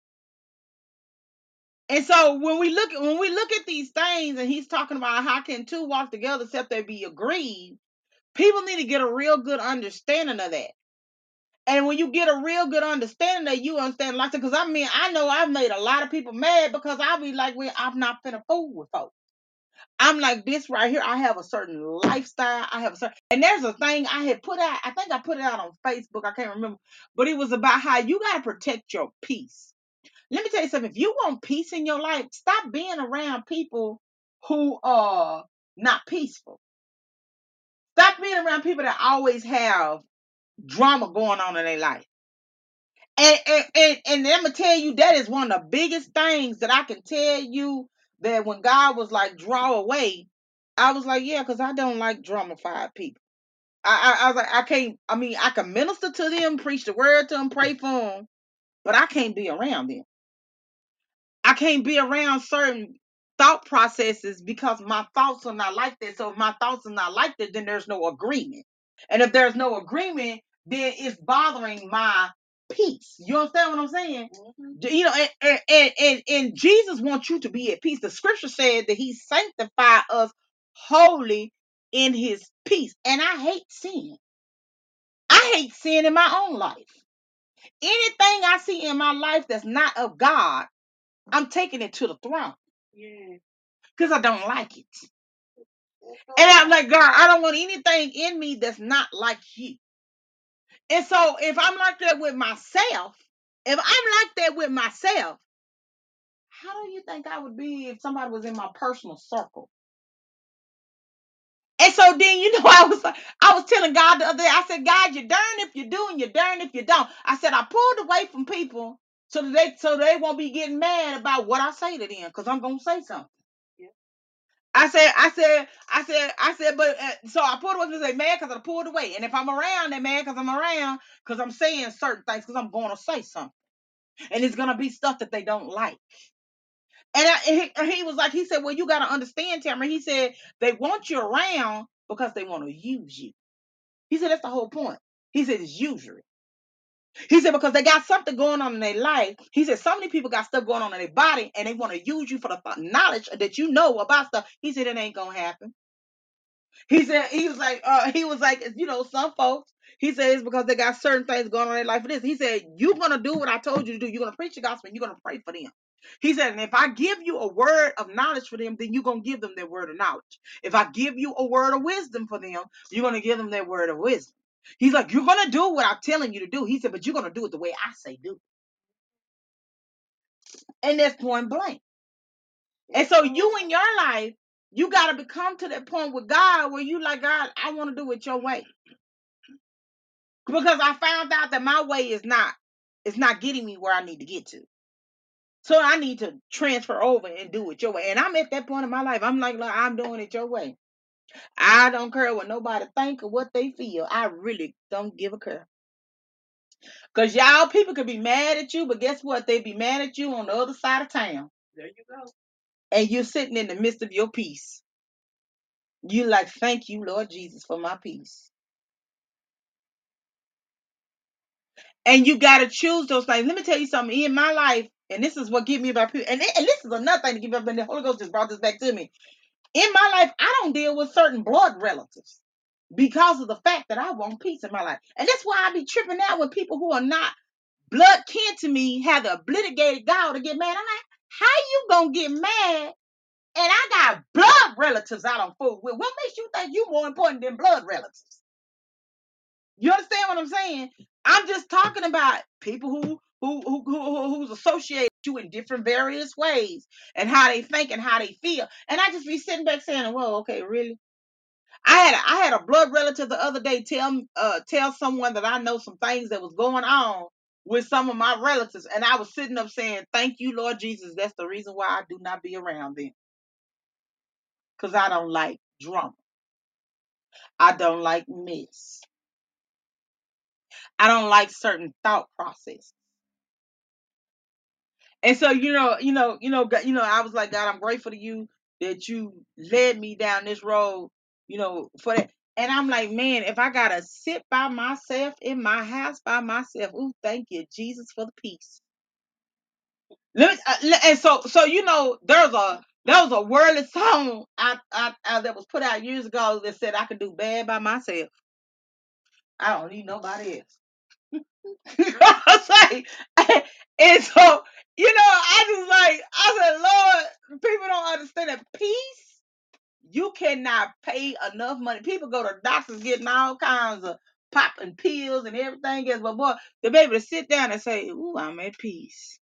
And so when we look at when we look at these things, and he's talking about how can two walk together except they be agreed, people need to get a real good understanding of that. And when you get a real good understanding that, you understand like that. Because I mean, I know I've made a lot of people mad because I'll be like, well, I'm not finna fool with folks. I'm like this right here. I have a certain lifestyle. I have a certain, and there's a thing I had put out. I think I put it out on Facebook. I can't remember, but it was about how you got to protect your peace. Let me tell you something. If you want peace in your life, stop being around people who are not peaceful. Stop being around people that always have drama going on in their life. And, and, and, and I'm going to tell you, that is one of the biggest things that I can tell you, that when God was like, draw away, I was like, yeah, because I don't like drama-fied people. I, I, I was like, I can't, I mean, I can minister to them, preach the word to them, pray for them, but I can't be around them. I can't be around certain thought processes because my thoughts are not like that. So if my thoughts are not like that, then there's no agreement. And if there's no agreement, then it's bothering my peace. You understand what I'm saying? Mm-hmm. You know, and, and, and, and Jesus wants you to be at peace. The scripture said that he sanctified us wholly in his peace. And I hate sin. I hate sin in my own life. Anything I see in my life that's not of God, I'm taking it to the throne. Yeah. Because I don't like it. And I'm like, God, I don't want anything in me that's not like you. And so if I'm like that with myself, if I'm like that with myself, how do you think I would be if somebody was in my personal circle? And so then, you know, I was like, I was telling God the other day, I said, God, you're darn if you do and you're darn if you don't. I said, I pulled away from people so that they so they won't be getting mad about what I say to them, because I'm gonna say something. Yeah. I said, I said, I said, I said, but uh, so I pulled away because they mad because I pulled away. And if I'm around, they're mad because I'm around, because I'm saying certain things, because I'm gonna say something. And it's gonna be stuff that they don't like. And, I, and he, and he was like, he said, well, you got to understand, Tamara. He said, they want you around because they want to use you. He said, that's the whole point. He said, it's usury. He said, because they got something going on in their life. He said, so many people got stuff going on in their body and they want to use you for the knowledge that you know about stuff. He said, it ain't going to happen. He said, he was like, uh, he was like, you know, some folks, he said it's because they got certain things going on in their life for this. He said, you're going to do what I told you to do. You're going to preach the gospel and you're going to pray for them. He said, and if I give you a word of knowledge for them, then you're going to give them their word of knowledge. If I give you a word of wisdom for them, you're going to give them their word of wisdom. He's like, you're going to do what I'm telling you to do. He said, but you're going to do it the way I say do. And that's point blank. And so you in your life, you got to become to that point with God where you like, God, I want to do it your way. Because I found out that my way is not, it's not getting me where I need to get to. So I need to transfer over and do it your way. And I'm at that point in my life. I'm like, look, I'm doing it your way. I don't care what nobody think or what they feel. I really don't give a care. Because y'all people could be mad at you, but guess what? They be mad at you on the other side of town. There you go. And you're sitting in the midst of your peace. You like, thank you, Lord Jesus, for my peace. And you got to choose those things. Let me tell you something. In my life, and this is what give me about people. And, and this is another thing to give up. And the Holy Ghost just brought this back to me. In my life, I don't deal with certain blood relatives because of the fact that I want peace in my life. And that's why I be tripping out when people who are not blood kin to me have the obligated gall to get mad. I'm like, how you gonna get mad? And I got blood relatives I don't fool with. What makes you think you more important than blood relatives? You understand what I'm saying? I'm just talking about people who who who, who who's associated with you in different various ways and how they think and how they feel. And I just be sitting back saying, "Well, okay, really." I had a, I had a blood relative the other day tell uh tell someone that I know some things that was going on with some of my relatives, and I was sitting up saying, "Thank you, Lord Jesus. That's the reason why I do not be around them, because I don't like drama. I don't like mess. I don't like certain thought process." And so, you know, you know, you know, you know, I was like, God, I'm grateful to you that you led me down this road, you know, for that. And I'm like, man, if I gotta sit by myself in my house by myself, ooh, thank you, Jesus, for the peace. Let me, uh, and so, so you know, there's a there was a worldly song I, I, I that was put out years ago that said I could do bad by myself. I don't need nobody else. You know what I'm saying? And so, you know, I just like, I said, Lord, people don't understand that peace, you cannot pay enough money. People go to doctors getting all kinds of popping pills and everything else, but boy, to be able to sit down and say, ooh, I'm at peace.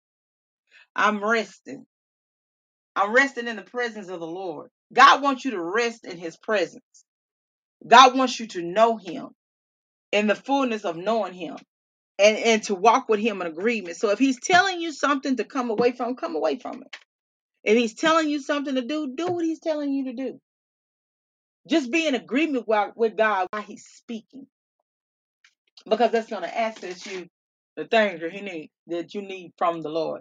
I'm resting. I'm resting in the presence of the Lord. God wants you to rest in his presence. God wants you to know him in the fullness of knowing him. And, and to walk with him in agreement. So if he's telling you something to come away from, come away from it. If he's telling you something to do, do what he's telling you to do. Just be in agreement with, with God while he's speaking. Because that's going to access you the things that he need, that you need from the Lord.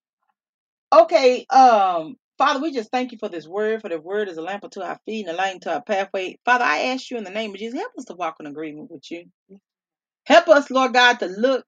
Okay, um, Father, we just thank you for this word, for the word is a lamp unto our feet and a light unto our pathway. Father, I ask you in the name of Jesus, help us to walk in agreement with you. Help us, Lord God, to look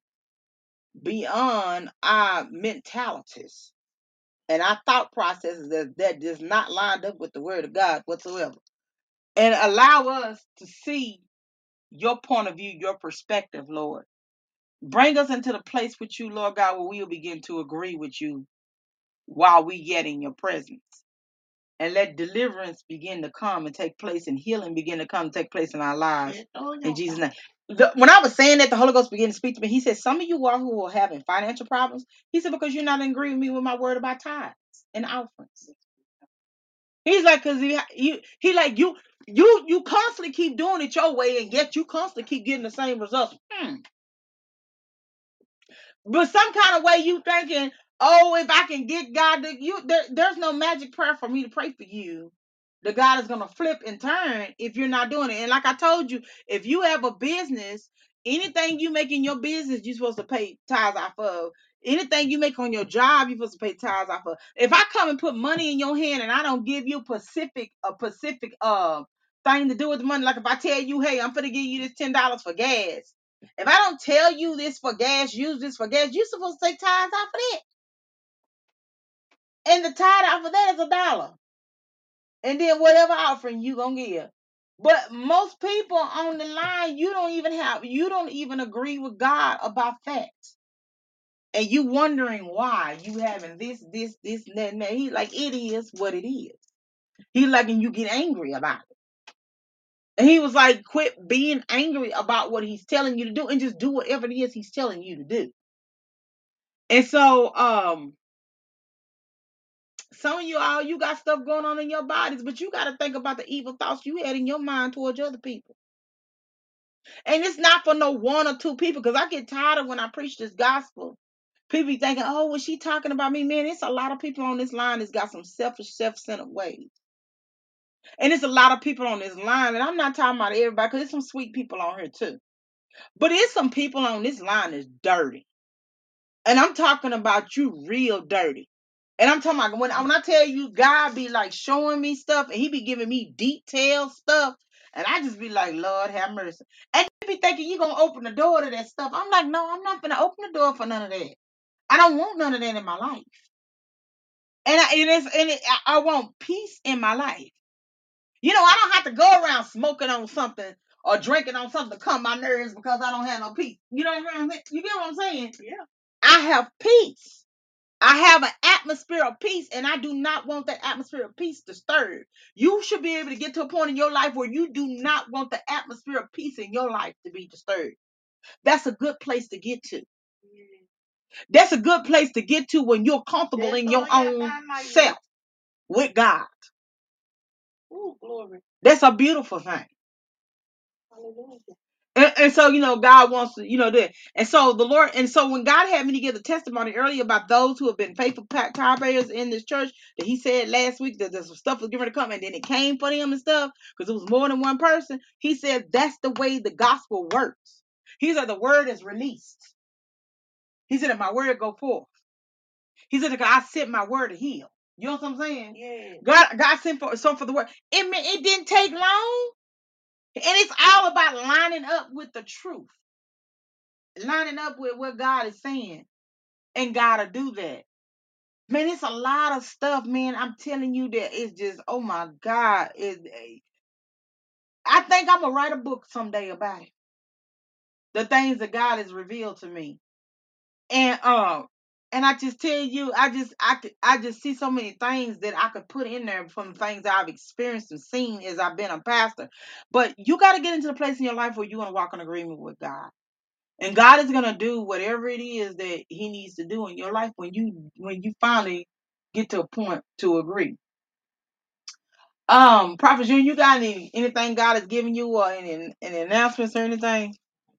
beyond our mentalities and our thought processes that, that is not lined up with the word of God whatsoever. And allow us to see your point of view, your perspective, Lord. Bring us into the place with you, Lord God, where we will begin to agree with you while we get in your presence. And let deliverance begin to come and take place and healing begin to come and take place in our lives. In Jesus' name. The, when I was saying that, the Holy Ghost began to speak to me. He said, some of you are who are having financial problems. He said, because you're not in agreement with me with my word about tithes and offerings. He's like, cause he, he, he like you, you, you constantly keep doing it your way, and yet you constantly keep getting the same results. Hmm. But some kind of way you thinking, oh, if I can get God to you, there, there's no magic prayer for me to pray for you. The God is gonna flip and turn if you're not doing it. And like I told you, if you have a business, anything you make in your business, you're supposed to pay tithes off of. Anything you make on your job, you're supposed to pay tithes off of. If I come and put money in your hand and I don't give you Pacific a Pacific uh thing to do with the money, like if I tell you, hey, I'm gonna give you this ten dollars for gas. If I don't tell you this for gas, use this for gas, you're supposed to take tithes off of that. And the tithe off of that is a dollar. And then whatever offering you gonna give. But most people on the line, you don't even have, you don't even agree with God about that. And you wondering why you having this, this, this, and that, and that. He like, it is what it is. He like, and you get angry about it. And he was like, quit being angry about what he's telling you to do and just do whatever it is he's telling you to do. And so, um, some of you all, you got stuff going on in your bodies, but you got to think about the evil thoughts you had in your mind towards other people. And it's not for no one or two people, because I get tired of when I preach this gospel. People be thinking, oh, was she talking about me? Man, it's a lot of people on this line that's got some selfish, self-centered ways. And it's a lot of people on this line, and I'm not talking about everybody, because there's some sweet people on here too. But it's some people on this line that's dirty. And I'm talking about you real dirty. And I'm talking about when, when I tell you God be like showing me stuff and he be giving me detailed stuff. And I just be like, Lord have mercy. And you be thinking you gonna open the door to that stuff. I'm like, no, I'm not gonna open the door for none of that. I don't want none of that in my life. And I, it is, and it, I, I want peace in my life. You know, I don't have to go around smoking on something or drinking on something to calm my nerves because I don't have no peace. You know what I'm saying? You get what I'm saying? Yeah. I have peace. I have an atmosphere of peace, and I do not want that atmosphere of peace disturbed. You should be able to get to a point in your life where you do not want the atmosphere of peace in your life to be disturbed. That's a good place to get to. That's a good place to get to when you're comfortable That's in your all own y'all like self with God. Ooh, glory. That's a beautiful thing. Hallelujah. And, and so, you know, God wants to, you know, that. And so the Lord, and so when God had me to give the testimony earlier about those who have been faithful tithe payers in this church, that he said last week that there's some stuff was going to come and then it came for them and stuff because it was more than one person. He said that's the way the gospel works. He said the word is released. He said that my word go forth. He said that I sent my word to heal. You know what I'm saying? Yeah. God, God sent for some for the word. It it didn't take long, and it's all about lining up with the truth. Lining up with what God is saying, and gotta do that. Man, it's a lot of stuff, man. I'm telling you that it's just, oh my God. It, I think I'm gonna write a book someday about it. The things that God has revealed to me. And um and I just tell you, I just I could I just see so many things that I could put in there from the things that I've experienced and seen as I've been a pastor. But you gotta get into the place in your life where you want to walk in agreement with God. And God is gonna do whatever it is that He needs to do in your life when you when you finally get to a point to agree. Um, Prophet Junior, you got any anything God has given you or any any announcements or anything?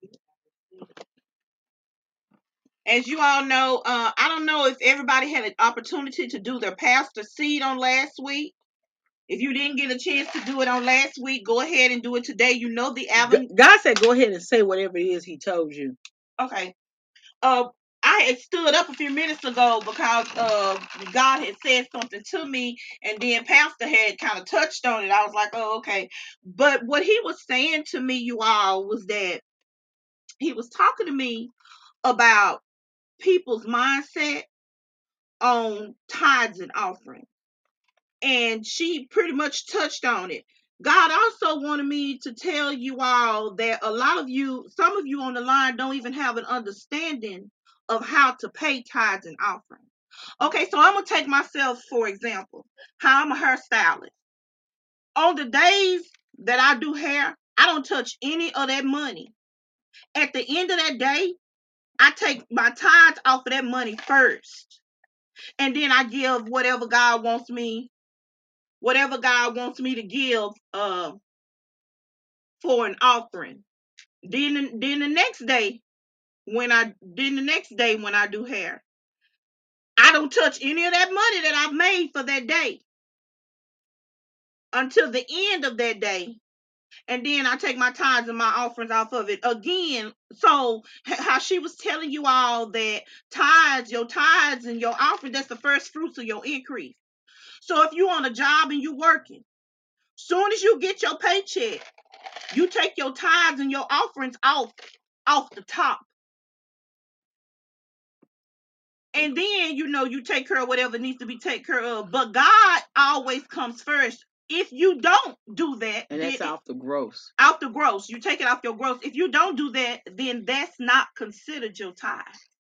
As you all know, uh, I don't know if everybody had an opportunity to do their pastor seed on last week. If you didn't get a chance to do it on last week, go ahead and do it today. You know the avenue. God said go ahead and say whatever it is He told you. Okay. Uh, I had stood up a few minutes ago because uh, God had said something to me, and then Pastor had kind of touched on it. I was like, oh, okay. But what he was saying to me, you all, was that he was talking to me about people's mindset on tithes and offerings. And she pretty much touched on it. God also wanted me to tell you all that a lot of you, some of you on the line don't even have an understanding of how to pay tithes and offerings. Okay, so I'm going to take myself, for example, how I'm a hairstylist. On the days that I do hair, I don't touch any of that money. At the end of that day, I take my tithes off of that money first. And then I give whatever God wants me whatever God wants me to give uh, for an offering. Then, then the next day when I then the next day when I do hair, I don't touch any of that money that I've made for that day until the end of that day. And then I take my tithes and my offerings off of it again. So how she was telling you all that tithes, your tithes and your offering, that's the first fruits of your increase. So if you on a job and you working, soon as you get your paycheck, you take your tithes and your offerings off off the top. And then you know you take care of whatever needs to be taken care of. But God always comes first. If you don't do that, and that's then off the gross. Out the gross, you take it off your gross. If you don't do that, then that's not considered your tithe.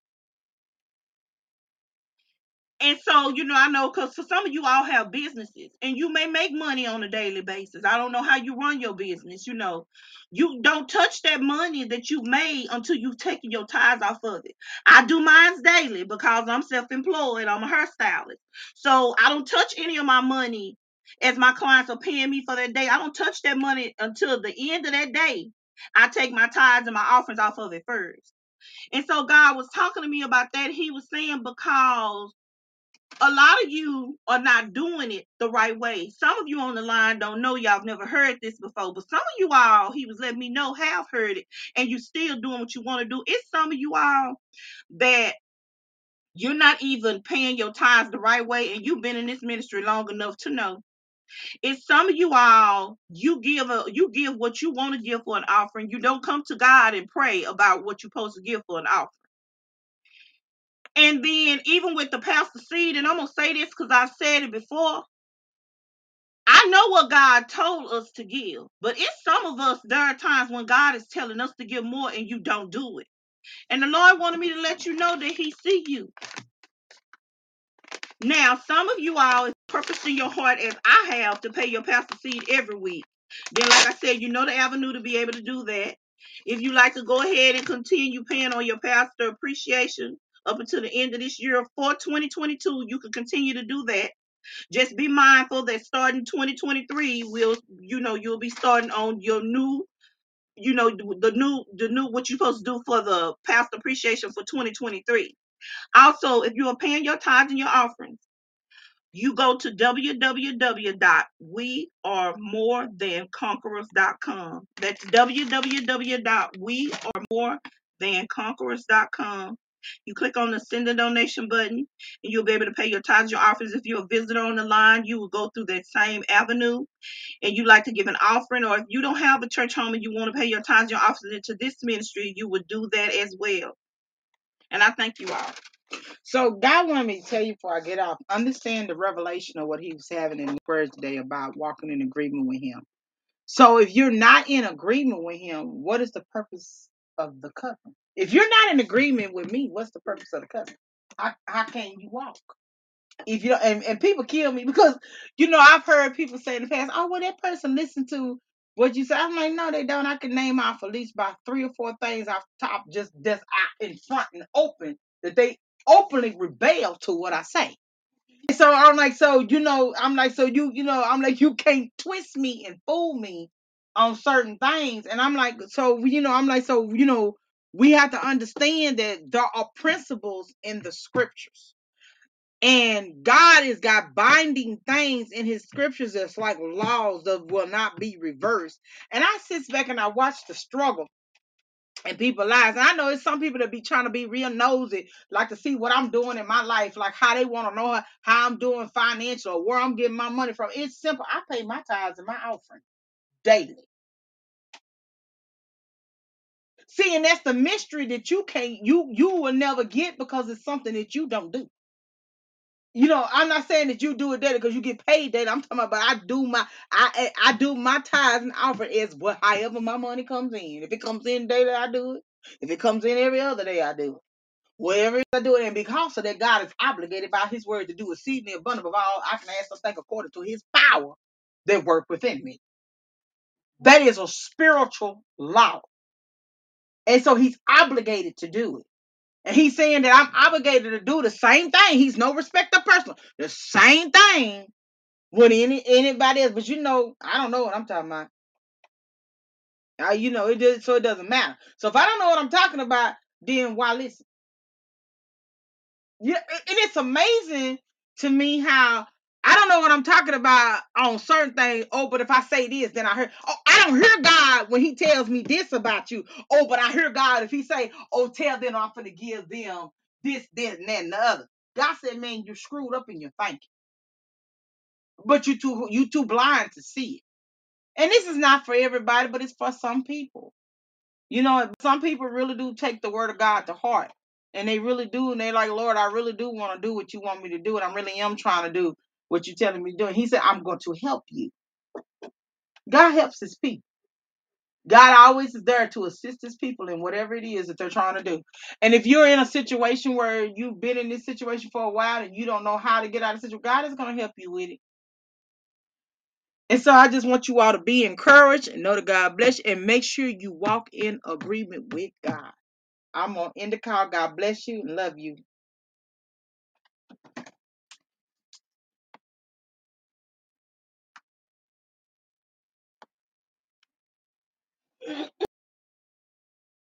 And so, you know, I know because for some of you all have businesses and you may make money on a daily basis. I don't know how you run your business. You know, you don't touch that money that you made until you've taken your tithes off of it. I do mine daily because I'm self employed, I'm a hairstylist. So I don't touch any of my money as my clients are paying me for that day. I don't touch that money until the end of that day. I take my tithes and my offerings off of it first. And so God was talking to me about that. He was saying, because a lot of you are not doing it the right way. Some of you on the line don't know, y'all have never heard this before, but some of you all, he was letting me know, have heard it, and you still doing what you want to do. It's some of you all that you're not even paying your tithes the right way, and you've been in this ministry long enough to know. It's some of you all, you give a you give what you want to give for an offering. You don't come to God and pray about what you're supposed to give for an offering. And then even with the pastor seed, and I'm gonna say this because I've said it before, I know what God told us to give, but it's some of us, there are times when God is telling us to give more and you don't do it. And the Lord wanted me to let you know that he see you. Now, some of you all is purpose in your heart, as I have, to pay your pastor seed every week. Then, like I said, you know the avenue to be able to do that. If you like to go ahead and continue paying on your pastor appreciation up until the end of this year for twenty twenty-two, you can continue to do that. Just be mindful that starting twenty twenty-three will, you know, you'll be starting on your new, you know, the new, the new, what you're supposed to do for the past appreciation for twenty twenty-three. Also, if you are paying your tithes and your offerings, you go to w w w dot we are more than conquerors dot com. That's w w w dot we are more than conquerors dot com. You click on the send a donation button and you'll be able to pay your tithes, your offerings. If you're a visitor on the line, you will go through that same avenue, and you like to give an offering, or if you don't have a church home and you want to pay your tithes, your offerings into this ministry, you would do that as well. And I thank you all. So God wanted me to tell you before I get off, understand the revelation of what he was having in the words today about walking in agreement with him. So if you're not in agreement with him, what is the purpose of the covenant? If you're not in agreement with me, what's the purpose of the covenant? How, how can you walk? If you and, and people kill me because you know I've heard people say in the past, oh well, that person listened to what you said. I'm like, no, they don't. I can name off at least about three or four things off the top, just that's out in front and open, that they openly rebel to what I say. So I'm like, so you know, I'm like, so you, you know, I'm like, you can't twist me and fool me on certain things. And I'm like, so you know, I'm like, so you know, we have to understand that there are principles in the scriptures. And God has got binding things in his scriptures that's like laws that will not be reversed. And I sit back and I watch the struggle and people lives. And I know it's some people that be trying to be real nosy, like to see what I'm doing in my life, like how they want to know how, how I'm doing financial or where I'm getting my money from. It's simple. I pay my tithes and my offering daily. See, and that's the mystery that you can't, you you will never get because it's something that you don't do. You know, I'm not saying that you do it daily because you get paid daily. I'm talking about, but I do my, I I do my tithes and offer as what, however my money comes in. If it comes in daily, I do it. If it comes in every other day, I do it. Whatever I do it, and because of that, God is obligated by His word to do exceedingly abundant of all I can ask or think according to His power that work within me. That is a spiritual law, and so He's obligated to do it. And he's saying that I'm obligated to do the same thing. He's no respecter of person. The same thing with any anybody else. But you know, I don't know what I'm talking about. Uh, you know, it just so it doesn't matter. So if I don't know what I'm talking about, then why listen? Yeah, and it's amazing to me how I don't know what I'm talking about on certain things. Oh, but if I say this, then I hear. Oh, I don't hear God when He tells me this about you. Oh, but I hear God if He say, "Oh, tell them I'm finna give them this, this, and that, and the other." God said, "Man, you're screwed up in your thinking, but you too you too blind to see it." And this is not for everybody, but it's for some people. You know, some people really do take the word of God to heart. And they really do. And they're like, Lord, I really do want to do what you want me to do. And I really am trying to do what you're telling me to do. And He said, I'm going to help you. God helps His people. God always is there to assist His people in whatever it is that they're trying to do. And if you're in a situation where you've been in this situation for a while and you don't know how to get out of the situation, God is going to help you with it. And so I just want you all to be encouraged and know that God bless you and make sure you walk in agreement with God. I'm going to end the call. God bless you and love you.